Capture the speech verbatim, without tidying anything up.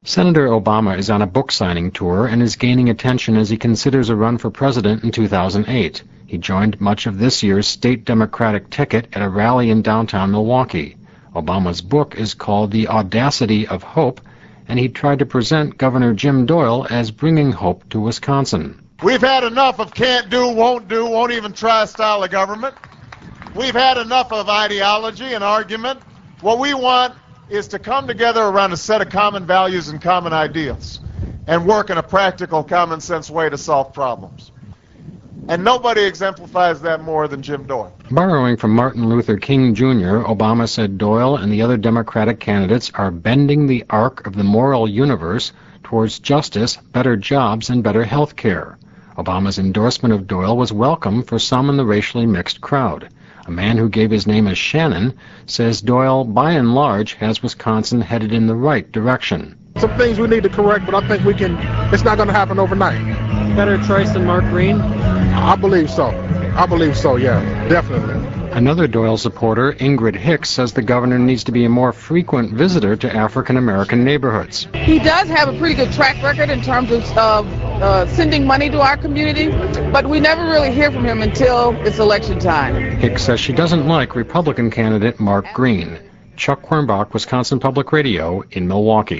Senator Obama is on a book signing tour and is gaining attention as he considers a run for president in two thousand eight. He joined much of this year's state Democratic ticket at a rally in downtown Milwaukee. Obama's book is called The Audacity of Hope, and he tried to present Governor Jim Doyle as bringing hope to Wisconsin. We've had enough of can't do, won't do, won't even try style of government. We've had enough of ideology and argument. What we want is to come together around a set of common values and common ideals and work in a practical, common sense way to solve problems. And nobody exemplifies that more than Jim Doyle. Borrowing from Martin Luther King Junior, Obama said Doyle and the other Democratic candidates are bending the arc of the moral universe towards justice, better jobs, and better health care. Obama's endorsement of Doyle was welcome for some in the racially mixed crowd. A man who gave his name as Shannon says Doyle, by and large, has Wisconsin headed in the right direction. Some things we need to correct, but I think we can. It's not going to happen overnight. Better choice than Mark Green? I believe so. I believe so, yeah, definitely. Another Doyle supporter, Ingrid Hicks, says the governor needs to be a more frequent visitor to African-American neighborhoods. He does have a pretty good track record in terms of uh, uh, sending money to our community, but we never really hear from him until it's election time. Hicks says she doesn't like Republican candidate Mark Green. Chuck Quirmbach, Wisconsin Public Radio in Milwaukee.